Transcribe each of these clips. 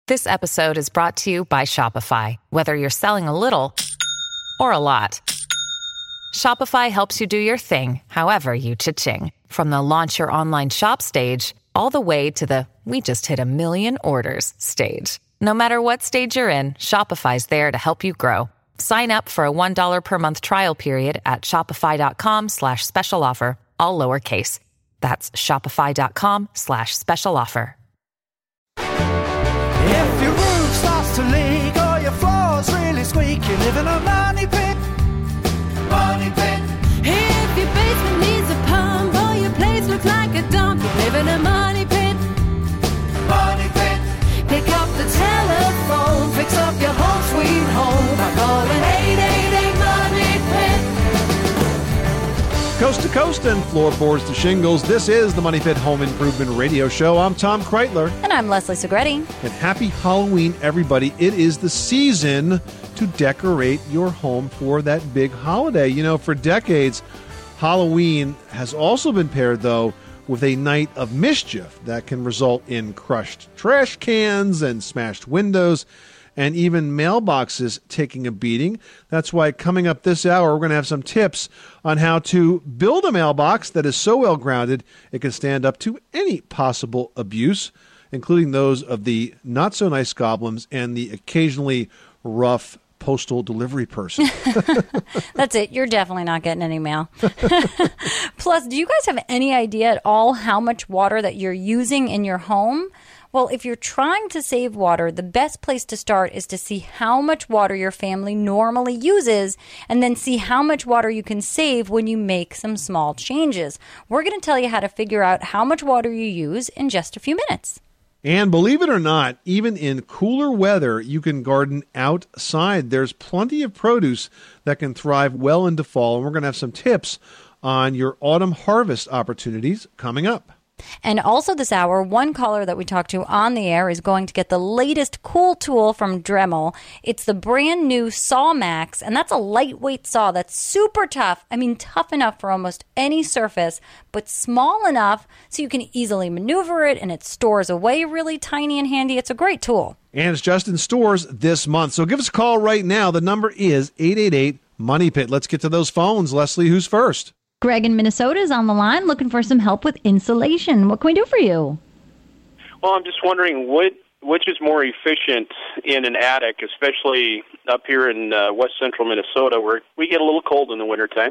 This episode is brought to you by Shopify. Whether you're selling a little or a lot, Shopify helps you do your thing, however you cha-ching. From the launch your online shop stage, all the way to the we just hit 1 million orders stage. No matter what stage you're in, Shopify's there to help you grow. Sign up for a $1 per month trial period at shopify.com/special offer, all lowercase. That's shopify.com/special offer. If your roof starts to leak or your floor's really squeak, you live in a money pit. Money pit. If your basement needs a pump or your place looks like a dump, you live in a money pit. Money pit. Pick up the telephone, fix up your home sweet home by calling 888 Money Pit. Coast to coast and floorboards to shingles, this is the Money Pit Home Improvement Radio Show. I'm Tom Kreitler. And I'm Leslie Segretti. And happy Halloween, everybody. It is the season to decorate your home for that big holiday. You know, for decades, Halloween has also been paired, though, with a night of mischief that can result in crushed trash cans and smashed windows and even mailboxes taking a beating. That's why coming up this hour, we're going to have some tips on how to build a mailbox that is so well grounded it can stand up to any possible abuse, including those of the not-so-nice goblins and the occasionally rough postal delivery person. That's it. You're definitely not getting any mail. Plus, do you guys have any idea at all how much water that you're using in your home? Well, if you're trying to save water, the best place to start is to see how much water your family normally uses and then see how much water you can save when you make some small changes. We're going to tell you how to figure out how much water you use in just a few minutes. And believe it or not, even in cooler weather, you can garden outside. There's plenty of produce that can thrive well into fall, and we're going to have some tips on your autumn harvest opportunities coming up. And also this hour, one caller that we talked to on the air is going to get the latest cool tool from Dremel. It's the brand new Saw Max, and that's a lightweight saw that's super tough. I mean, tough enough for almost any surface, but small enough so you can easily maneuver it, and it stores away really tiny and handy. It's a great tool. And it's just in stores this month. So give us a call right now. The number is 888-MONEY-PIT. Let's get to those phones. Leslie, who's first? Greg in Minnesota is on the line looking for some help with insulation. What can we do for you? Well, I'm just wondering which is more efficient in an attic, especially up here in west central Minnesota where we get a little cold in the wintertime.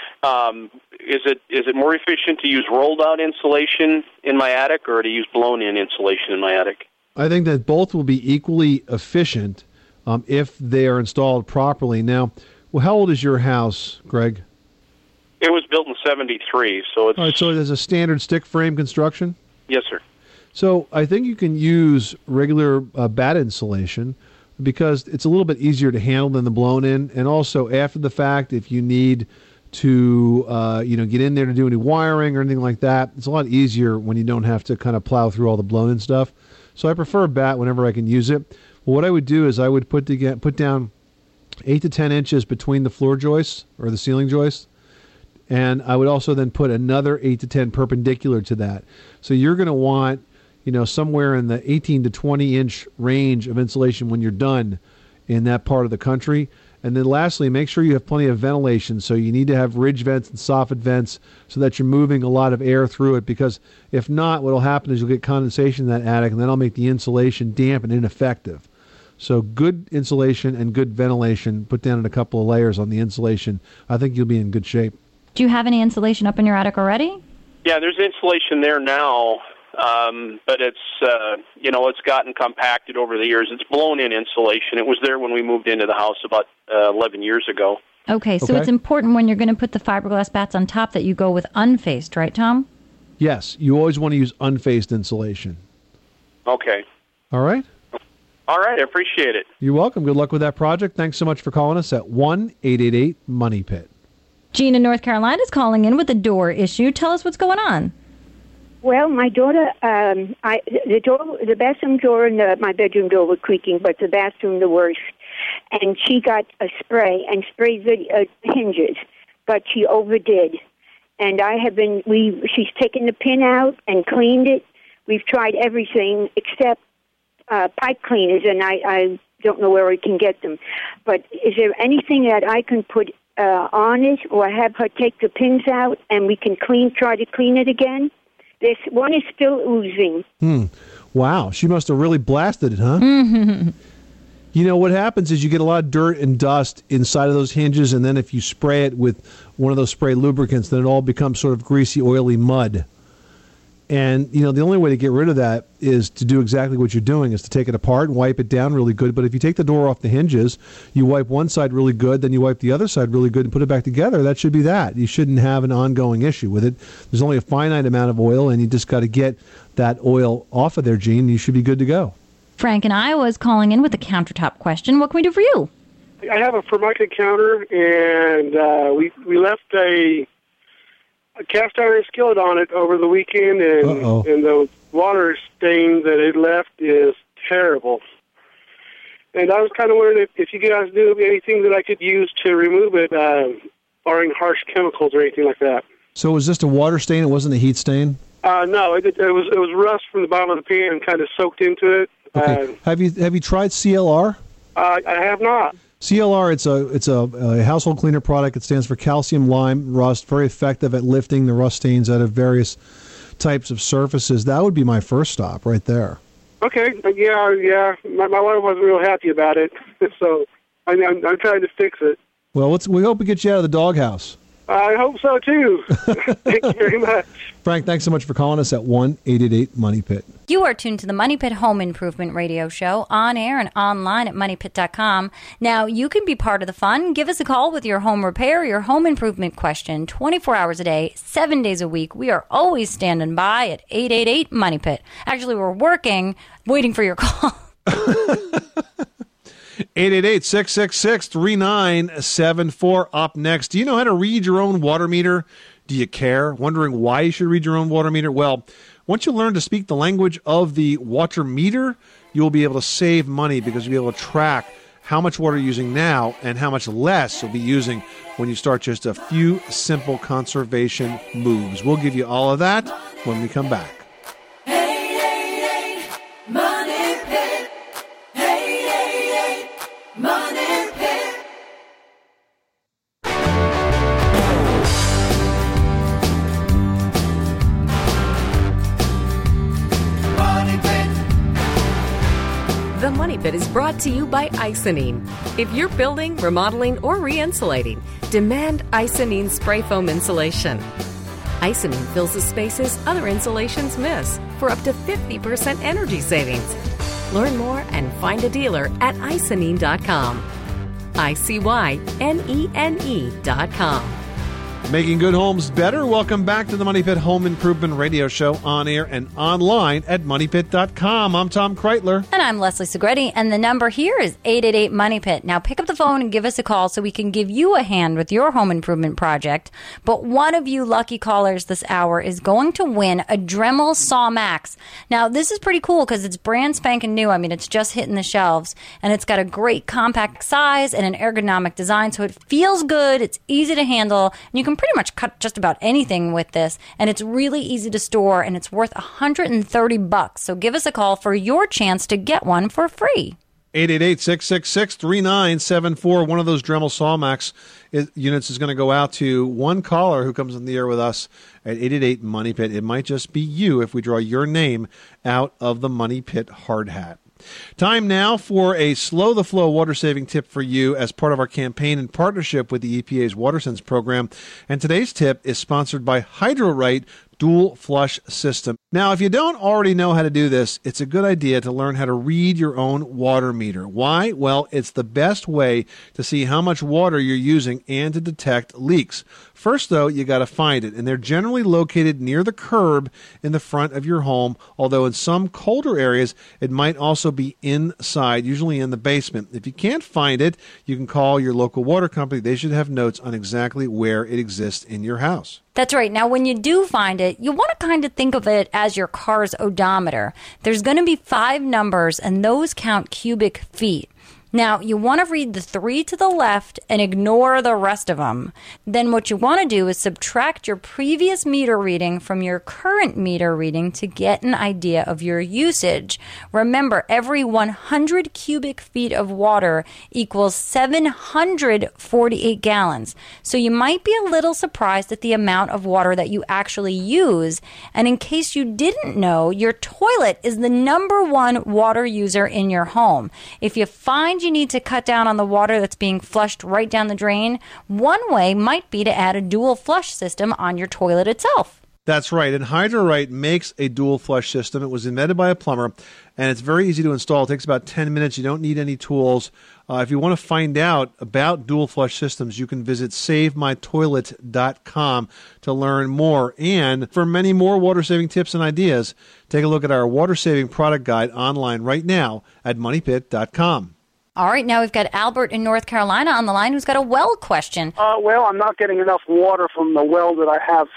Is it more efficient to use rolled out insulation in my attic or to use blown in insulation in my attic? I think that both will be equally efficient if they are installed properly. Now, well, how old is your house, Greg? It was built in 73, so it's... All right, so it has a standard stick frame construction? Yes, sir. So I think you can use regular bat insulation because it's a little bit easier to handle than the blown in, and also after the fact, if you need to get in there to do any wiring or anything like that, it's a lot easier when you don't have to kind of plow through all the blown in stuff. So I prefer bat whenever I can use it. Well, what I would do is I would put down 8 to 10 inches between the floor joists or the ceiling joists. And I would also then put another 8 to 10 perpendicular to that. So you're going to want, somewhere in the 18 to 20 inch range of insulation when you're done in that part of the country. And then lastly, make sure you have plenty of ventilation. So you need to have ridge vents and soffit vents so that you're moving a lot of air through it. Because if not, what will happen is you'll get condensation in that attic, and then I'll make the insulation damp and ineffective. So good insulation and good ventilation, put down in a couple of layers on the insulation. I think you'll be in good shape. Do you have any insulation up in your attic already? Yeah, there's insulation there now, but it's it's gotten compacted over the years. It's blown-in insulation. It was there when we moved into the house about 11 years ago. Okay, so it's important when you're going to put the fiberglass bats on top that you go with unfaced, right, Tom? Yes, you always want to use unfaced insulation. Okay. All right? All right, I appreciate it. You're welcome. Good luck with that project. Thanks so much for calling us at 1-888-MONEY-PIT. Jean in North Carolina is calling in with a door issue. Tell us what's going on. Well, my daughter, the bathroom door and my bedroom door were creaking, but the bathroom the worst. And she got a spray and sprayed the hinges, but she overdid. And she's taken the pin out and cleaned it. We've tried everything except pipe cleaners, and I don't know where we can get them. But is there anything that I can put on it, or have her take the pins out, and we can try to clean it again? This one is still oozing. Wow, she must have really blasted it, huh? Mm-hmm. You know, what happens is you get a lot of dirt and dust inside of those hinges, and then if you spray it with one of those spray lubricants, then it all becomes sort of greasy, oily mud. And, you know, the only way to get rid of that is to do exactly what you're doing, is to take it apart and wipe it down really good. But if you take the door off the hinges, you wipe one side really good, then you wipe the other side really good and put it back together. That should be that. You shouldn't have an ongoing issue with it. There's only a finite amount of oil, and you just got to get that oil off of there, Gene. You should be good to go. Frank in Iowa is calling in with a countertop question. What can we do for you? I have a Formica counter, and we left a cast iron skillet on it over the weekend, and the water stain that it left is terrible. And I was kind of wondering if you guys knew of anything that I could use to remove it, barring harsh chemicals or anything like that. So was this a water stain? It wasn't a heat stain? No, it was rust from the bottom of the pan and kind of soaked into it. Okay. Have you tried CLR? I have not. CLR, it's a household cleaner product. It stands for calcium lime rust. Very effective at lifting the rust stains out of various types of surfaces. That would be my first stop right there. Okay. Yeah. My wife wasn't real happy about it, so I'm trying to fix it. Well, we hope we get you out of the doghouse. I hope so, too. Thank you very much. Frank, thanks so much for calling us at 1-888-MONEY-PIT. You are tuned to the Money Pit Home Improvement Radio Show, on air and online at MoneyPit.com. Now, you can be part of the fun. Give us a call with your home repair, your home improvement question, 24 hours a day, 7 days a week. We are always standing by at 888-MONEY-PIT. Actually, we're working, waiting for your call. 888-666-3974. Up next, do you know how to read your own water meter? Do you care? Wondering why you should read your own water meter? Well, once you learn to speak the language of the water meter, you'll be able to save money because you'll be able to track how much water you're using now and how much less you'll be using when you start just a few simple conservation moves. We'll give you all of that when we come back. The Money Pit is brought to you by Icynene. If you're building, remodeling, or re-insulating, demand Icynene spray foam insulation. Icynene fills the spaces other insulations miss for up to 50% energy savings. Learn more and find a dealer at Icynene.com. ICYNENE.com. Making good homes better. Welcome back to the Money Pit Home Improvement Radio Show, on air and online at MoneyPit.com. I'm Tom Kreitler. And I'm Leslie Segretti. And the number here is 888-MONEY-PIT. Now pick up the phone and give us a call so we can give you a hand with your home improvement project. But one of you lucky callers this hour is going to win a Dremel Saw Max. Now this is pretty cool because it's brand spanking new. I mean, it's just hitting the shelves. And it's got a great compact size and an ergonomic design. So it feels good. It's easy to handle. And you can pretty much cut just about anything with this, and it's really easy to store, and it's worth $130. So give us a call for your chance to get one for free. 888-666-3974. One of those Dremel SawMax units is going to go out to one caller who comes in the air with us at 888-MONEY-PIT. It might just be you if we draw your name out of the Money Pit hard hat. Time now for a Slow the Flow water-saving tip for you as part of our campaign in partnership with the EPA's WaterSense program. And today's tip is sponsored by Hydro-Rite Dual Flush System. Now, if you don't already know how to do this, it's a good idea to learn how to read your own water meter. Why? Well, it's the best way to see how much water you're using and to detect leaks. First, though, you got to find it, and they're generally located near the curb in the front of your home, although in some colder areas, it might also be inside, usually in the basement. If you can't find it, you can call your local water company. They should have notes on exactly where it exists in your house. That's right. Now, when you do find it, you want to kind of think of it as your car's odometer. There's going to be 5 numbers, and those count cubic feet. Now, you want to read the 3 to the left and ignore the rest of them. Then what you want to do is subtract your previous meter reading from your current meter reading to get an idea of your usage. Remember, every 100 cubic feet of water equals 748 gallons. So you might be a little surprised at the amount of water that you actually use. And in case you didn't know, your toilet is the #1 water user in your home. If you find you need to cut down on the water that's being flushed right down the drain, one way might be to add a dual flush system on your toilet itself. That's right. And Hydro-Right makes a dual flush system. It was invented by a plumber, and it's very easy to install. It takes about 10 minutes. You don't need any tools. If you want to find out about dual flush systems, you can visit SaveMyToilet.com to learn more. And for many more water-saving tips and ideas, take a look at our water-saving product guide online right now at MoneyPit.com. All right, now we've got Albert in North Carolina on the line who's got a well question. Well, I'm not getting enough water from the well that I have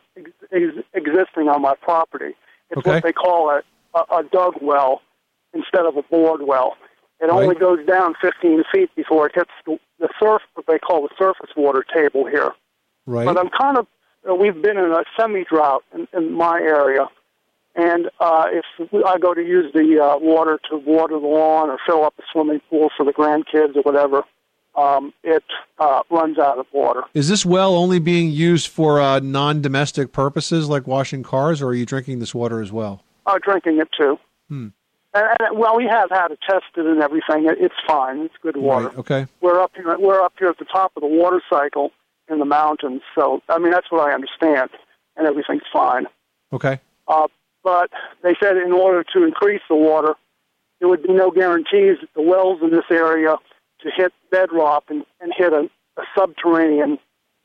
existing on my property. It's what they call a dug well instead of a bored well. It only goes down 15 feet before it hits the what they call the surface water table here. Right. But I'm kind of, we've been in a semi-drought in my area. And if I go to use the water to water the lawn or fill up a swimming pool for the grandkids or whatever, it runs out of water. Is this well only being used for non-domestic purposes like washing cars, or are you drinking this water as well? Drinking it too. Hmm. Well, we have had it tested and everything. It's fine. It's good water. Right. Okay. We're up here at the top of the water cycle in the mountains. So, I mean, that's what I understand, and everything's fine. Okay. But they said in order to increase the water, there would be no guarantees that the wells in this area to hit bedrock and hit a subterranean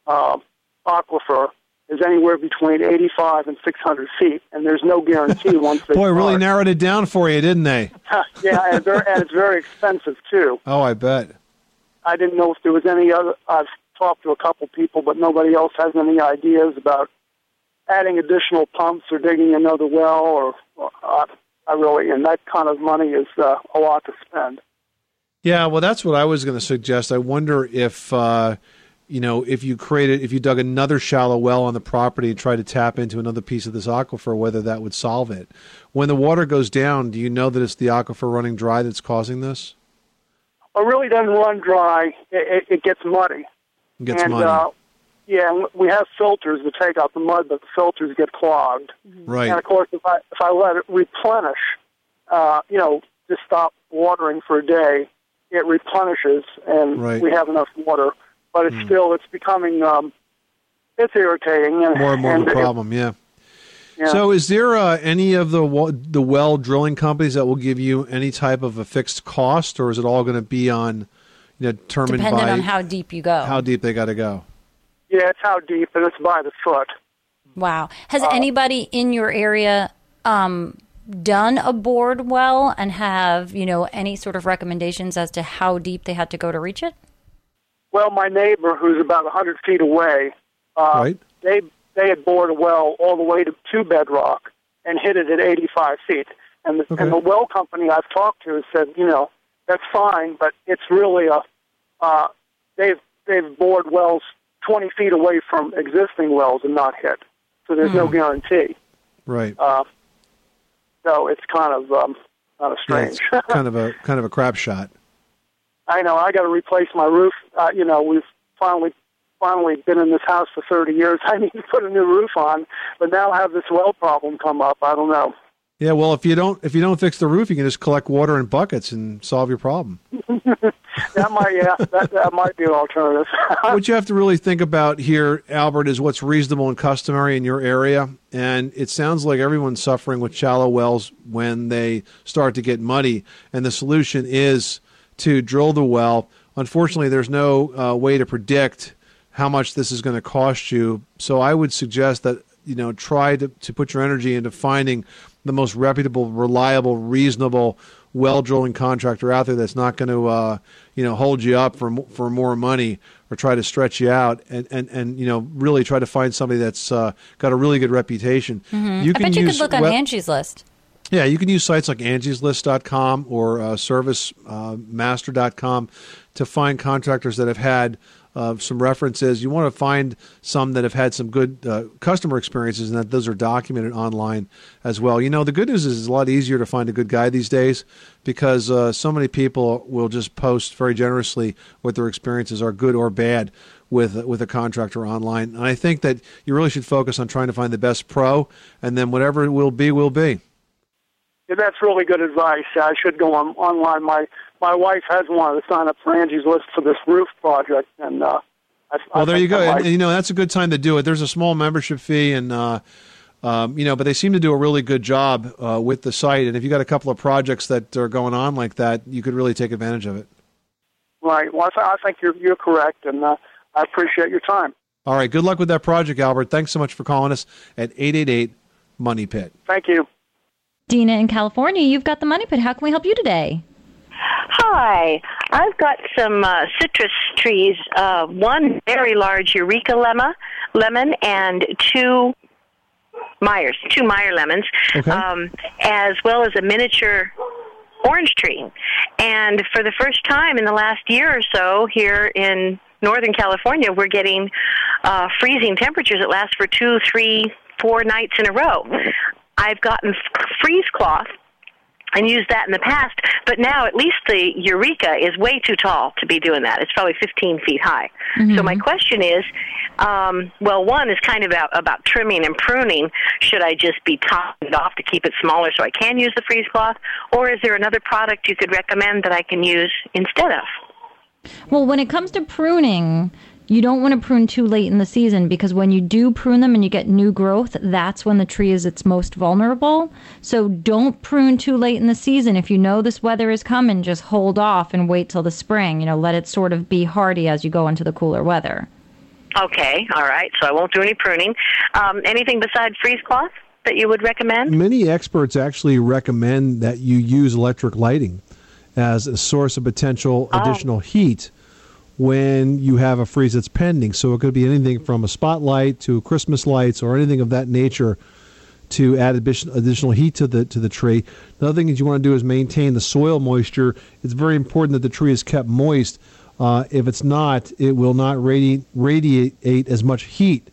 aquifer is anywhere between 85 and 600 feet, and there's no guarantee once they Boy, start. really narrowed it down for you, didn't they? Yeah, and it's very expensive, too. Oh, I bet. I didn't know if there was any other. I've talked to a couple people, but nobody else has any ideas about adding additional pumps or digging another well, or and that kind of money is a lot to spend. Yeah, well, that's what I was going to suggest. I wonder if if you dug another shallow well on the property and tried to tap into another piece of this aquifer, whether that would solve it. When the water goes down, do you know that it's the aquifer running dry that's causing this? It really doesn't run dry. It gets muddy. It gets muddy. Yeah, we have filters to take out the mud, but the filters get clogged. Right. And of course, if I let it replenish, just stop watering for a day, it replenishes, and we have enough water. But it's becoming, it's irritating. And, more and more of a problem, yeah. So is there any of the well drilling companies that will give you any type of a fixed cost, or is it all going to be on, determined dependent by on how deep you go? How deep they got to go. Yeah, it's how deep, and it's by the foot. Wow. Has anybody in your area done a bored well and have, any sort of recommendations as to how deep they had to go to reach it? Well, my neighbor, who's about 100 feet away, they had bored a well all the way to bedrock and hit it at 85 feet. And the well company I've talked to has said, that's fine, but it's really they've bored wells 20 feet away from existing wells and not hit. So there's no guarantee. Right. So it's kind of strange. Yeah, it's kind of a crap shot. I know. I got to replace my roof. We've finally been in this house for 30 years. I need to put a new roof on, but now I have this well problem come up. I don't know. Yeah, well, if you don't fix the roof, you can just collect water in buckets and solve your problem. That might be an alternative. What you have to really think about here, Albert, is what's reasonable and customary in your area. And it sounds like everyone's suffering with shallow wells when they start to get muddy. And the solution is to drill the well. Unfortunately, there's no way to predict how much this is going to cost you. So I would suggest that, try to put your energy into finding the most reputable, reliable, reasonable well drilling contractor out there that's not going to hold you up for more money or try to stretch you out, and really try to find somebody that's got a really good reputation. Mm-hmm. I bet you could look on Angie's List. Yeah, you can use sites like angieslist.com or servicemaster.com to find contractors that have had some references. You want to find some that have had some good customer experiences, and that those are documented online as well. You know, the good news is it's a lot easier to find a good guy these days because so many people will just post very generously what their experiences are, good or bad, with a contractor online. And I think that you really should focus on trying to find the best pro, and then whatever it will be, will be. Yeah, that's really good advice. I should go online. My wife has wanted to sign up for Angie's List for this roof project, and well, there you go. And, you know, that's a good time to do it. There's a small membership fee, and you know, but they seem to do a really good job with the site. And if you got a couple of projects that are going on like that, you could really take advantage of it. Right. Well, I think you're correct, and I appreciate your time. All right. Good luck with that project, Albert. Thanks so much for calling us at 888-MONEY-PIT. Thank you. Dina in California, you've got the Money Pit. How can we help you today? Hi. I've got some citrus trees, one very large Eureka lemon and two Meyer lemons, okay. As well as a miniature orange tree. And for the first time in the last year or so here in Northern California, we're getting freezing temperatures that last for 2, 3, 4 nights in a row. I've gotten freeze cloth and used that in the past, but now at least the Eureka is way too tall to be doing that. It's probably 15 feet high. Mm-hmm. So my question is, well, one is kind of about trimming and pruning. Should I just be topping it off to keep it smaller so I can use the freeze cloth, or is there another product you could recommend that I can use instead of? Well, when it comes to pruning, you don't want to prune too late in the season, because when you do prune them and you get new growth, that's when the tree is its most vulnerable. So don't prune too late in the season. If you know this weather is coming, just hold off and wait till the spring. You know, let it sort of be hardy as you go into the cooler weather. Okay, all right. So I won't do any pruning. Anything besides freeze cloth that you would recommend? Many experts actually recommend that you use electric lighting as a source of potential additional heat when you have a freeze that's pending. So it could be anything from a spotlight to Christmas lights or anything of that nature to add additional heat to the tree. The other thing that you want to do is maintain the soil moisture. It's very important that the tree is kept moist. If it's not, it will not radiate as much heat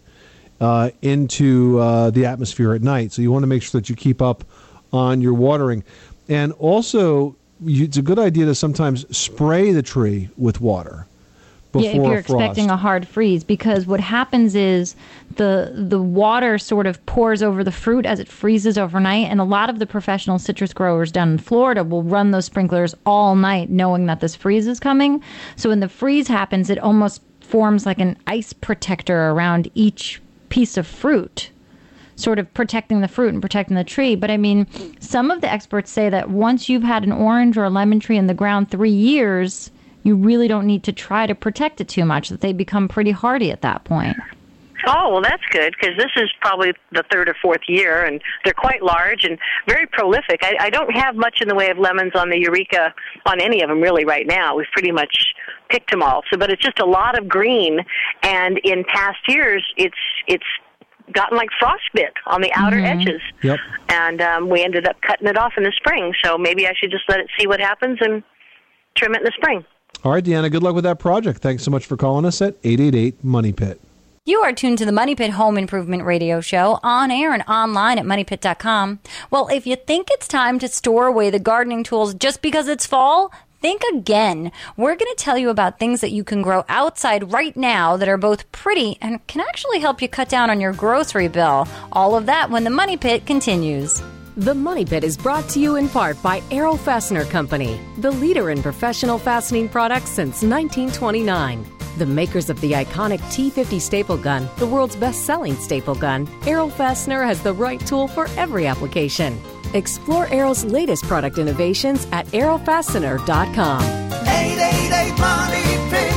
into the atmosphere at night. So you want to make sure that you keep up on your watering. And also, it's a good idea to sometimes spray the tree with water. Yeah, if you're expecting a hard freeze, because what happens is the water sort of pours over the fruit as it freezes overnight, and a lot of the professional citrus growers down in Florida will run those sprinklers all night knowing that this freeze is coming. So when the freeze happens, it almost forms like an ice protector around each piece of fruit, sort of protecting the fruit and protecting the tree. But I mean, some of the experts say that once you've had an orange or a lemon tree in the ground 3 years, you really don't need to try to protect it too much, that they become pretty hardy at that point. Oh, well, that's good, because this is probably the 3rd or 4th year, and they're quite large and very prolific. I don't have much in the way of lemons on the Eureka, on any of them really right now. We've pretty much picked them all. So, but it's just a lot of green, and in past years, it's gotten like frostbite on the outer edges. Yep. And we ended up cutting it off in the spring, so maybe I should just let it see what happens and trim it in the spring. All right, Deanna, good luck with that project. Thanks so much for calling us at 888-MONEY-PIT. You are tuned to the Money Pit Home Improvement Radio Show, on air and online at MoneyPit.com. Well, if you think it's time to store away the gardening tools just because it's fall, think again. We're going to tell you about things that you can grow outside right now that are both pretty and can actually help you cut down on your grocery bill. All of that when the Money Pit continues. The Money Pit is brought to you in part by Arrow Fastener Company, the leader in professional fastening products since 1929. The makers of the iconic T50 staple gun, the world's best-selling staple gun, Arrow Fastener has the right tool for every application. Explore Arrow's latest product innovations at arrowfastener.com. 888 Money Pit.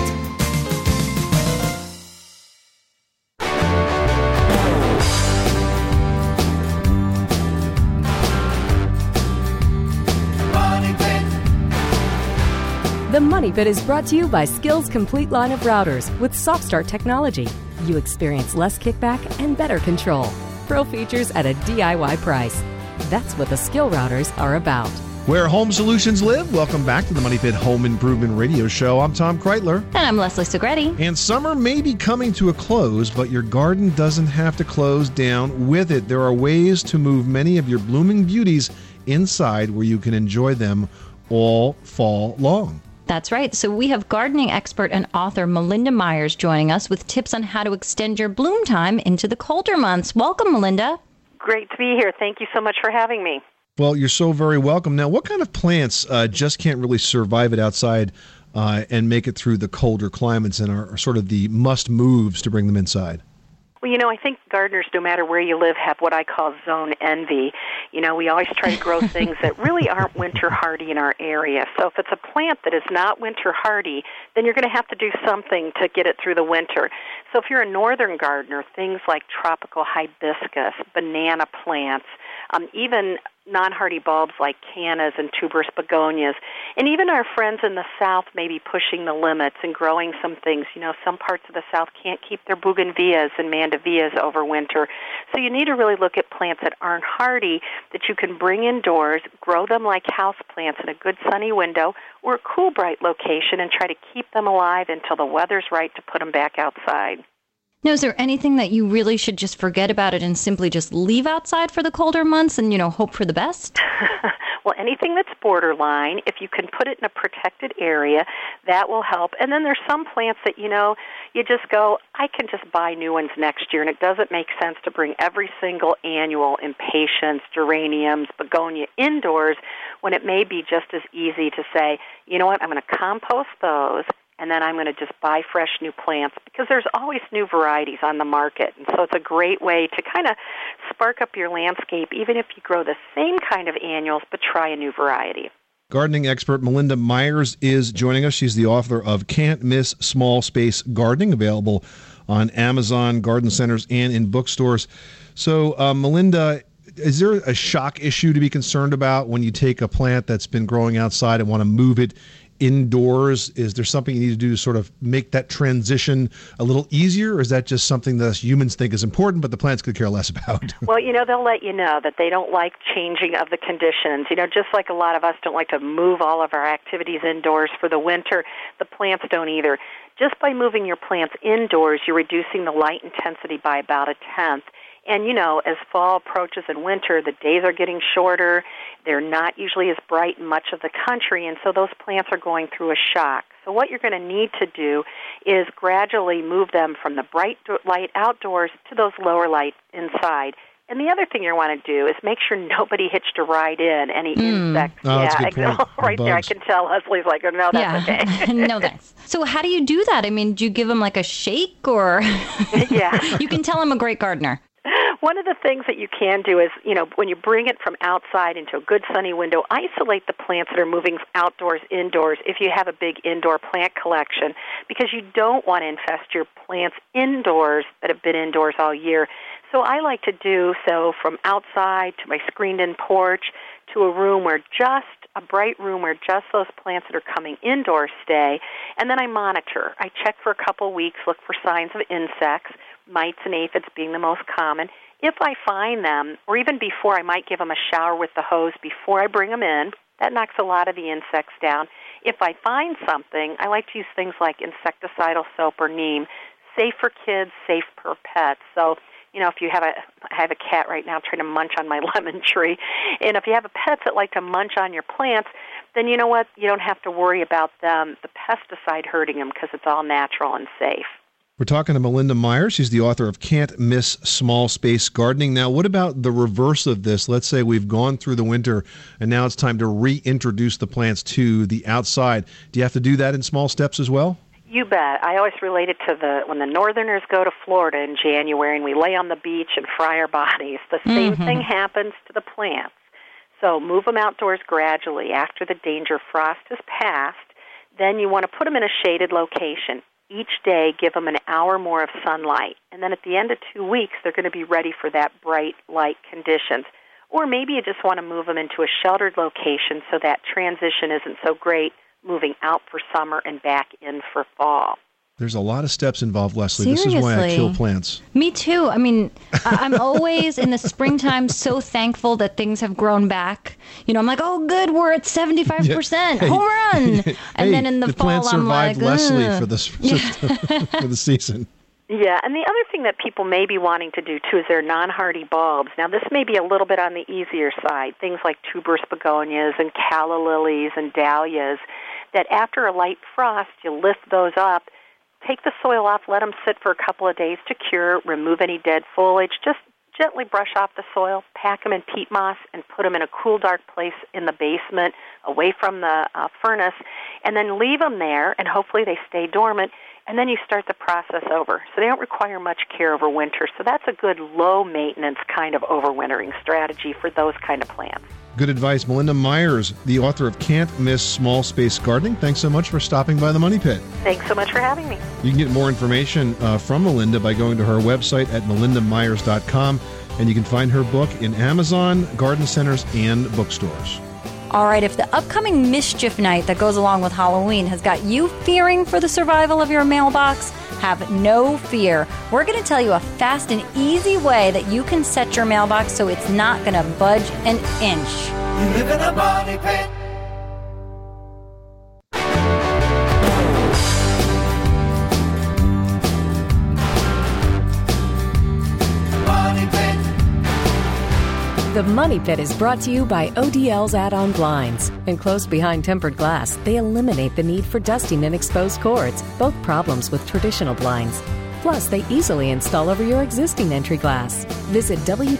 The Money Pit is brought to you by Skill's complete line of routers with Soft Start technology. You experience less kickback and better control. Pro features at a DIY price. That's what the Skill Routers are about. Where home solutions live. Welcome back to the Money Pit Home Improvement Radio Show. I'm Tom Kreitler. And I'm Leslie Segretti. And summer may be coming to a close, but your garden doesn't have to close down with it. There are ways to move many of your blooming beauties inside where you can enjoy them all fall long. That's right. So we have gardening expert and author Melinda Myers joining us with tips on how to extend your bloom time into the colder months. Welcome, Melinda. Great to be here. Thank you so much for having me. Well, you're so very welcome. Now, what kind of plants just can't really survive it outside and make it through the colder climates and are sort of the must-moves to bring them inside? Well, I think gardeners, no matter where you live, have what I call zone envy. We always try to grow things that really aren't winter hardy in our area. So if it's a plant that is not winter hardy, then you're going to have to do something to get it through the winter. So if you're a northern gardener, things like tropical hibiscus, banana plants, even non-hardy bulbs like cannas and tuberous begonias, and even our friends in the South may be pushing the limits and growing some things. Some parts of the South can't keep their bougainvilleas and mandevillas over winter. So you need to really look at plants that aren't hardy that you can bring indoors, grow them like house plants in a good sunny window or a cool, bright location, and try to keep them alive until the weather's right to put them back outside. Now, is there anything that you really should just forget about it and simply just leave outside for the colder months and, hope for the best? Well, anything that's borderline, if you can put it in a protected area, that will help. And then there's some plants that, you just go, I can just buy new ones next year, and it doesn't make sense to bring every single annual impatiens, geraniums, begonia indoors when it may be just as easy to say, you know what, I'm going to compost those, and then I'm going to just buy fresh new plants because there's always new varieties on the market. And so it's a great way to kind of spark up your landscape, even if you grow the same kind of annuals, but try a new variety. Gardening expert Melinda Myers is joining us. She's the author of Can't Miss Small Space Gardening, available on Amazon, garden centers, and in bookstores. So, Melinda, is there a shock issue to be concerned about when you take a plant that's been growing outside and want to move it indoors? Is there something you need to do to sort of make that transition a little easier, or is that just something that us humans think is important, but the plants could care less about? Well, they'll let you know that they don't like changing of the conditions. Just like a lot of us don't like to move all of our activities indoors for the winter, the plants don't either. Just by moving your plants indoors, you're reducing the light intensity by about a tenth. And, as fall approaches and winter, the days are getting shorter. They're not usually as bright in much of the country, and so those plants are going through a shock. So what you're going to need to do is gradually move them from the bright light outdoors to those lower lights inside. And the other thing you want to do is make sure nobody hitched a ride in, any insects. Oh, that's a good point. Right there, I can tell Leslie's like, oh, no, that's okay. No, thanks. So how do you do that? I mean, do you give them like a shake or? Yeah. You can tell I'm a great gardener. One of the things that you can do is, when you bring it from outside into a good sunny window, isolate the plants that are moving outdoors, indoors, if you have a big indoor plant collection, because you don't want to infest your plants indoors that have been indoors all year. So I like to do so from outside to my screened-in porch to a bright room where just those plants that are coming indoors stay, and then I monitor. I check for a couple weeks, look for signs of insects, mites and aphids being the most common. If I find them, or even before, I might give them a shower with the hose before I bring them in. That knocks a lot of the insects down. If I find something, I like to use things like insecticidal soap or neem, safe for kids, safe for pets. So, if you I have a cat right now trying to munch on my lemon tree, and if you have pets that like to munch on your plants, then you know what? You don't have to worry about the pesticide hurting them because it's all natural and safe. We're talking to Melinda Myers. She's the author of Can't Miss Small Space Gardening. Now, what about the reverse of this? Let's say we've gone through the winter and now it's time to reintroduce the plants to the outside. Do you have to do that in small steps as well? You bet. I always relate it to when the Northerners go to Florida in January and we lay on the beach and fry our bodies. The same thing happens to the plants. So move them outdoors gradually. After the danger frost has passed, then you want to put them in a shaded location. Each day, give them an hour more of sunlight. And then at the end of 2 weeks, they're going to be ready for that bright light conditions. Or maybe you just want to move them into a sheltered location so that transition isn't so great, moving out for summer and back in for fall. There's a lot of steps involved, Leslie. Seriously. This is why I kill plants. Me too. I mean, I'm always in the springtime so thankful that things have grown back. I'm like, oh, good, we're at 75%. Home run. And then in the fall, plants I'm like, survived Leslie for the season. Yeah, and the other thing that people may be wanting to do, too, is their non-hardy bulbs. Now, this may be a little bit on the easier side, things like tuberous begonias and calla lilies and dahlias, that after a light frost, you lift those up, take the soil off, let them sit for a couple of days to cure, remove any dead foliage, just gently brush off the soil, pack them in peat moss, and put them in a cool, dark place in the basement, away from the furnace, and then leave them there, and hopefully they stay dormant, and then you start the process over. So they don't require much care over winter, so that's a good low-maintenance kind of overwintering strategy for those kind of plants. Good advice. Melinda Myers, the author of Can't Miss Small Space Gardening. Thanks so much for stopping by the Money Pit. Thanks so much for having me. You can get more information from Melinda by going to her website at melindamyers.com, and you can find her book in Amazon, garden centers, and bookstores. All right, if the upcoming mischief night that goes along with Halloween has got you fearing for the survival of your mailbox, have no fear. We're going to tell you a fast and easy way that you can set your mailbox so it's not going to budge an inch. You live in a money pit. The Money Pit is brought to you by ODL's add-on blinds. Enclosed behind tempered glass, they eliminate the need for dusting and exposed cords, both problems with traditional blinds. Plus, they easily install over your existing entry glass. Visit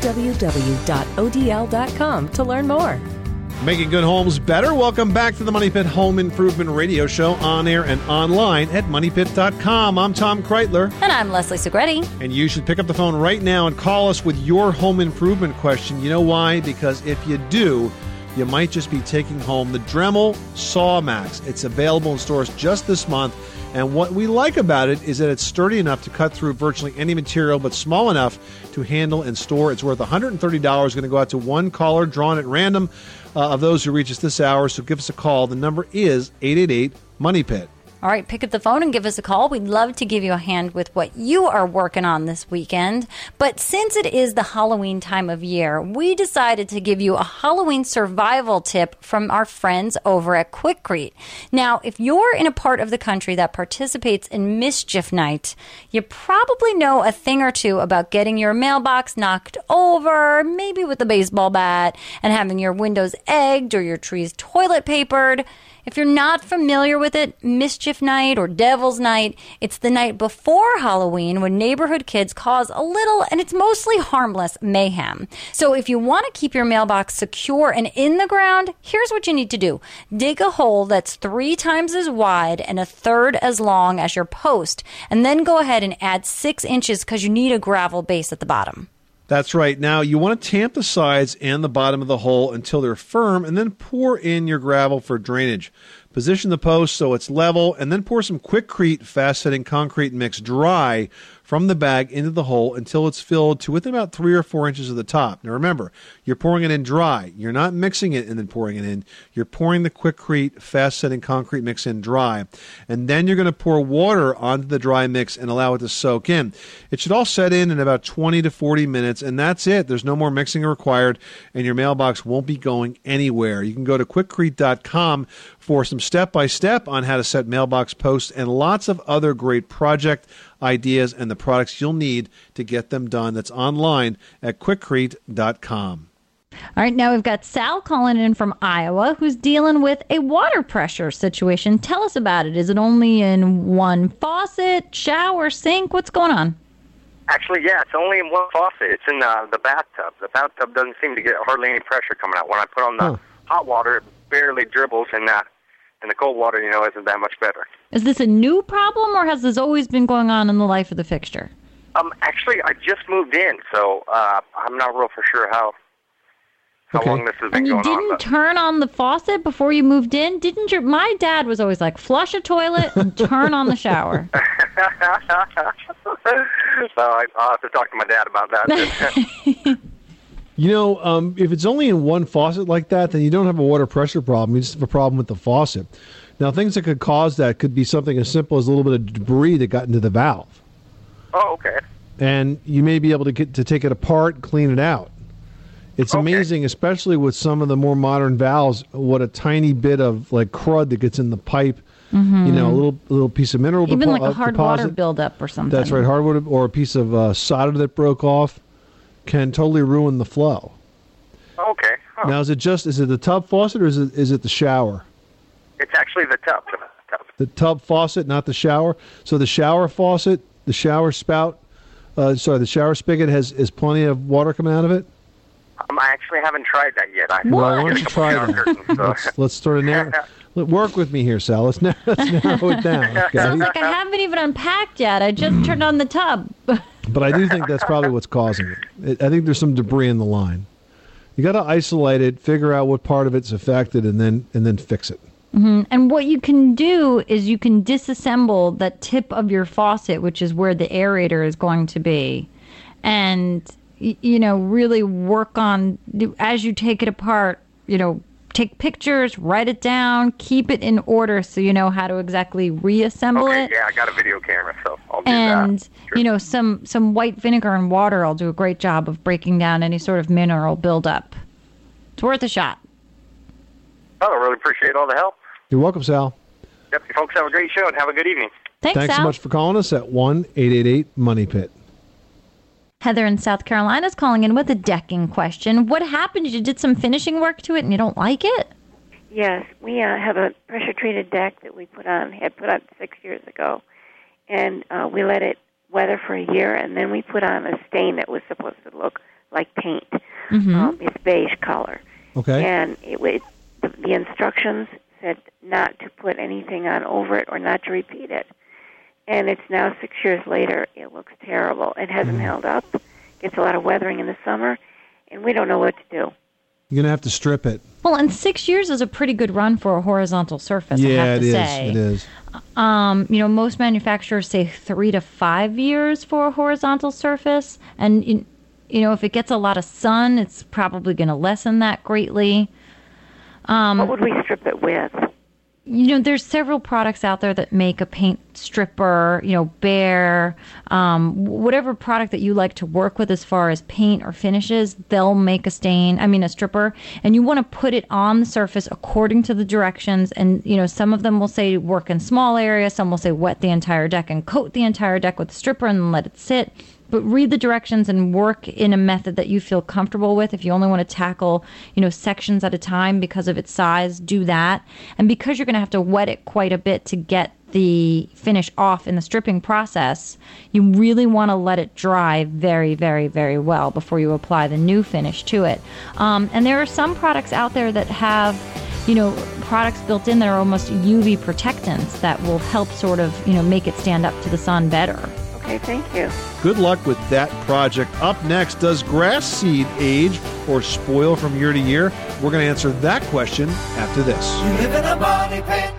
www.odl.com to learn more. Making good homes better. Welcome back to the Money Pit Home Improvement Radio Show, on air and online at moneypit.com. I'm Tom Kreitler. And I'm Leslie Segretti. And you should pick up the phone right now and call us with your home improvement question. You know why? Because if you do, you might just be taking home the Dremel SawMax. It's available in stores just this month. And what we like about it is that it's sturdy enough to cut through virtually any material, but small enough to handle and store. It's worth $130. Going to go out to one caller drawn at random of those who reach us this hour. So give us a call. The number is 888-MONEY-PIT. All right, pick up the phone and give us a call. We'd love to give you a hand with what you are working on this weekend. But since it is the Halloween time of year, we decided to give you a Halloween survival tip from our friends over at Quikrete. Now, if you're in a part of the country that participates in Mischief Night, you probably know a thing or two about getting your mailbox knocked over, maybe with a baseball bat, and having your windows egged or your trees toilet papered. If you're not familiar with it, Mischief Night or Devil's Night, it's the night before Halloween when neighborhood kids cause a little, and it's mostly harmless, mayhem. So if you want to keep your mailbox secure and in the ground, here's what you need to do. Dig a hole that's 3 times as wide and a third as long as your post, and then go ahead and add 6 inches because you need a gravel base at the bottom. That's right. Now, you want to tamp the sides and the bottom of the hole until they're firm, and then pour in your gravel for drainage. Position the post so it's level, and then pour some Quikrete fast-setting concrete mix dry from the bag into the hole until it's filled to within about 3 or 4 inches of the top. Now remember, you're pouring it in dry. You're not mixing it and then pouring it in. You're pouring the Quikrete fast-setting concrete mix in dry. And then you're going to pour water onto the dry mix and allow it to soak in. It should all set in about 20 to 40 minutes, and that's it. There's no more mixing required, and your mailbox won't be going anywhere. You can go to quikrete.com for some step-by-step on how to set mailbox posts and lots of other great project ideas and the products you'll need to get them done. That's online at quikrete.com. All right, now we've got Sal calling in from Iowa who's dealing with a water pressure situation. Tell us about it. Is it only in one faucet, shower, sink? What's going on? Actually, yeah, it's only in one faucet. It's in the bathtub. The bathtub doesn't seem to get hardly any pressure coming out. When I put on the hot water, it barely dribbles, and the cold water, isn't that much better. Is this a new problem, or has this always been going on in the life of the fixture? Actually, I just moved in, so I'm not real for sure how long this has been going on. And you didn't turn on the faucet before you moved in? My dad was always like, flush a toilet and turn on the shower. So I'll have to talk to my dad about that. If it's only in one faucet like that, then you don't have a water pressure problem. You just have a problem with the faucet. Now, things that could cause that could be something as simple as a little bit of debris that got into the valve. Oh, okay. And you may be able to take it apart, clean it out. It's amazing, especially with some of the more modern valves, what a tiny bit of like crud that gets in the pipe. Mm-hmm. You know, a little piece of mineral even like a hard deposit. water buildup or something. That's right, hard water or a piece of solder that broke off can totally ruin the flow. Okay. Huh. Now, is it the tub faucet or is it the shower? It's actually the tub. The tub faucet, not the shower. So the shower faucet, the shower spout, the shower spigot has plenty of water coming out of it. I actually haven't tried that yet. Well, why don't you try that? Let's sort of narrow. Work with me here, Sal. Let's narrow it down. Okay? Sounds like I haven't even unpacked yet. I just turned on the tub. But I do think that's probably what's causing it. I think there's some debris in the line. You got to isolate it, figure out what part of it's affected, and then fix it. Mm-hmm. And what you can do is you can disassemble the tip of your faucet, which is where the aerator is going to be, and really work on, as you take it apart, take pictures, write it down, keep it in order so you know how to exactly reassemble it. Yeah, I got a video camera, so I'll do that. And, some white vinegar and water will do a great job of breaking down any sort of mineral buildup. It's worth a shot. Oh, I really appreciate all the help. You're welcome, Sal. Yep, you folks have a great show and have a good evening. Thanks Sal. So much for calling us at 1-888-MONEY-PIT. Heather in South Carolina is calling in with a decking question. What happened? You did some finishing work to it and you don't like it? Yes, we have a pressure-treated deck that we had put on 6 years ago, and we let it weather for a year, and then we put on a stain that was supposed to look like paint. Mm-hmm. It's beige color. Okay. And the instructions said not to put anything on over it or not to repeat it. And it's now 6 years later. It looks terrible. It hasn't held up. Gets a lot of weathering in the summer, and we don't know what to do. You're going to have to strip it. Well, and 6 years is a pretty good run for a horizontal surface, I have to say. It is. Most manufacturers say 3 to 5 years for a horizontal surface. And, if it gets a lot of sun, it's probably going to lessen that greatly. What would we strip it with? There's several products out there that make a paint stripper, Behr, whatever product that you like to work with as far as paint or finishes, they'll make a stripper, and you want to put it on the surface according to the directions. And, some of them will say work in small areas, some will say wet the entire deck and coat the entire deck with the stripper and then let it sit. But read the directions and work in a method that you feel comfortable with. If you only want to tackle, sections at a time because of its size, do that. And because you're going to have to wet it quite a bit to get the finish off in the stripping process, you really want to let it dry very, very, very well before you apply the new finish to it. And there are some products out there that have, products built in that are almost UV protectants that will help sort of, make it stand up to the sun better. Okay, thank you. Good luck with that project. Up next, does grass seed age or spoil from year to year? We're going to answer that question after this. You live in a money pit.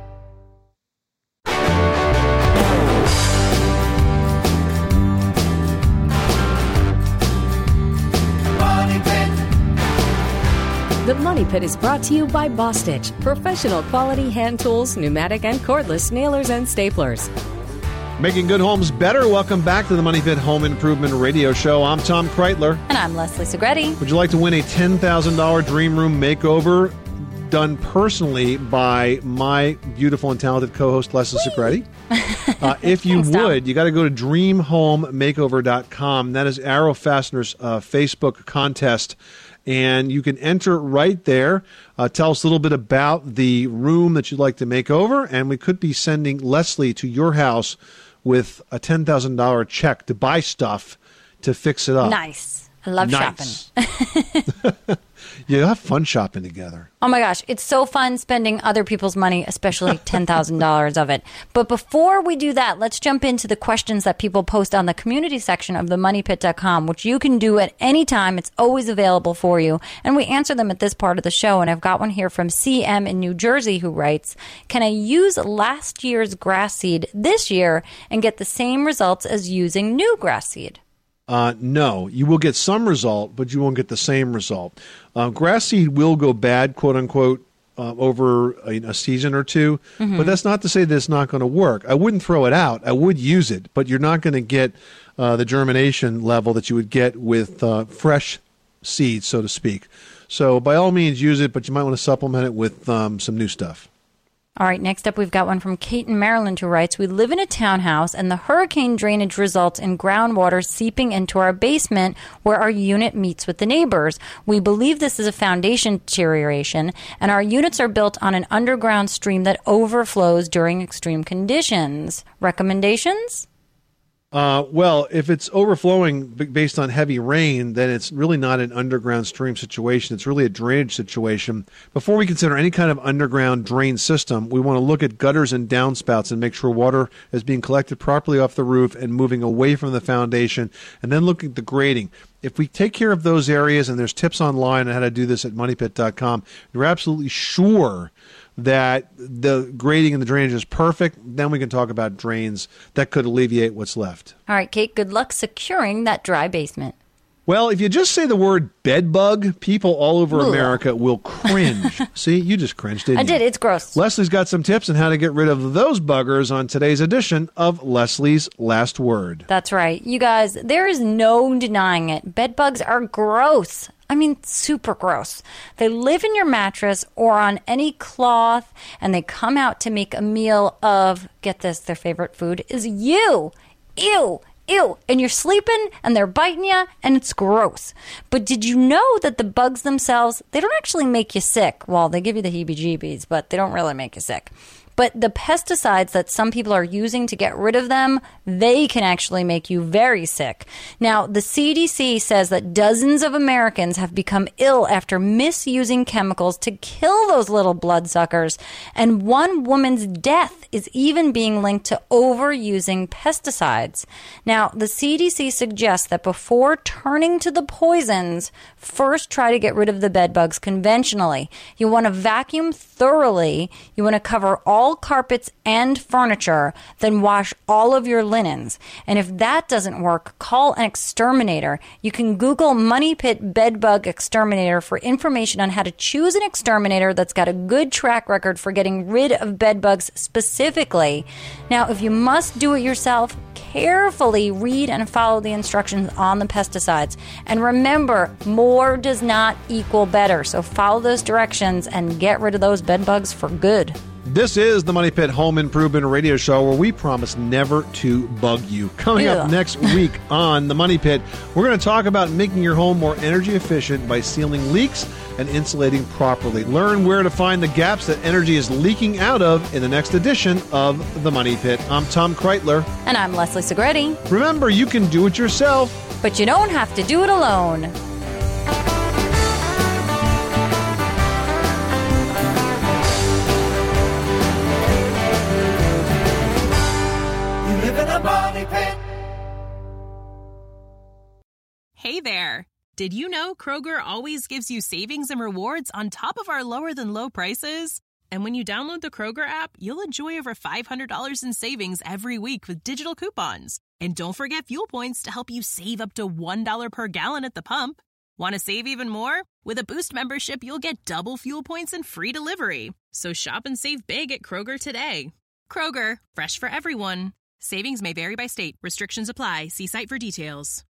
Money Pit. The Money Pit is brought to you by Bostitch, professional quality hand tools, pneumatic and cordless nailers and staplers. Making good homes better. Welcome back to the Money Pit Home Improvement Radio Show. I'm Tom Kreitler. And I'm Leslie Segretti. Would you like to win a $10,000 dream room makeover done personally by my beautiful and talented co-host, Leslie Segretti? If you would, you got to go to dreamhomemakeover.com. That is Arrow Fastener's Facebook contest. And you can enter right there. Tell us a little bit about the room that you'd like to make over. And we could be sending Leslie to your house with a $10,000 check to buy stuff to fix it up. Nice. I love shopping. You have fun shopping together. Oh my gosh, it's so fun spending other people's money, especially $10,000 of it. But before we do that, let's jump into the questions that people post on the community section of themoneypit.com, which you can do at any time. It's always available for you. And we answer them at this part of the show. And I've got one here from CM in New Jersey who writes, can I use last year's grass seed this year and get the same results as using new grass seed? No, you will get some result, but you won't get the same result. Grass seed will go bad, quote unquote, over a season or two. But that's not to say that it's not going to work. I wouldn't throw it out. I would use it, but you're not going to get the germination level that you would get with fresh seeds, so to speak. So by all means, use it, but you might want to supplement it with some new stuff. All right, next up, we've got one from Kate in Maryland who writes, we live in a townhouse and the hurricane drainage results in groundwater seeping into our basement where our unit meets with the neighbors. We believe this is a foundation deterioration, and our units are built on an underground stream that overflows during extreme conditions. Recommendations? Well, if it's overflowing based on heavy rain, then it's really not an underground stream situation. It's really a drainage situation. Before we consider any kind of underground drain system, we want to look at gutters and downspouts and make sure water is being collected properly off the roof and moving away from the foundation, and then look at the grading. If we take care of those areas, and there's tips online on how to do this at moneypit.com, you're absolutely sure that the grading and the drainage is perfect, then we can talk about drains that could alleviate what's left. All right, Kate, good luck securing that dry basement. Well, if you just say the word bed bug, people all over America will cringe. See, you just cringed, didn't you? I did. It's gross. Leslie's got some tips on how to get rid of those buggers on today's edition of Leslie's Last Word. That's right. You guys, there is no denying it. Bed bugs are gross. I mean, super gross. They live in your mattress or on any cloth, and they come out to make a meal of, get this, their favorite food is you. Ew. Ew. And you're sleeping, and they're biting you, and it's gross. But did you know that the bugs themselves, they don't actually make you sick? Well, they give you the heebie-jeebies, but they don't really make you sick. But the pesticides that some people are using to get rid of them, they can actually make you very sick. Now, the CDC says that dozens of Americans have become ill after misusing chemicals to kill those little bloodsuckers. And one woman's death is even being linked to overusing pesticides. Now, the CDC suggests that before turning to the poisons, first try to get rid of the bed bugs conventionally. You want to vacuum thoroughly. You want to cover all carpets and furniture, then wash all of your linens. And if that doesn't work, call an exterminator. You can Google Money Pit Bed Bug Exterminator for information on how to choose an exterminator that's got a good track record for getting rid of bed bugs specifically. Now, if you must do it yourself, carefully read and follow the instructions on the pesticides. And remember, more does not equal better. So follow those directions and get rid of those bed bugs for good. This is the Money Pit Home Improvement Radio Show, where we promise never to bug you. Coming up next week on the Money Pit, we're going to talk about making your home more energy efficient by sealing leaks and insulating properly. Learn where to find the gaps that energy is leaking out of in the next edition of the Money Pit. I'm Tom Kreitler. And I'm Leslie Segretti. Remember, you can do it yourself, but you don't have to do it alone. Hey there! Did you know Kroger always gives you savings and rewards on top of our lower-than-low prices? And when you download the Kroger app, you'll enjoy over $500 in savings every week with digital coupons. And don't forget fuel points to help you save up to $1 per gallon at the pump. Want to save even more? With a Boost membership, you'll get double fuel points and free delivery. So shop and save big at Kroger today. Kroger, fresh for everyone. Savings may vary by state. Restrictions apply. See site for details.